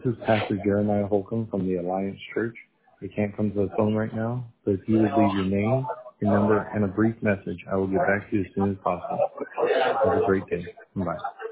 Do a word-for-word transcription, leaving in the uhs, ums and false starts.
is Pastor Jeremiah Holcomb from the Alliance Church. I can't come to the phone right now, but if you would leave your name, your number, and a brief message, I will get back to you as soon as possible. Have a great day. Bye.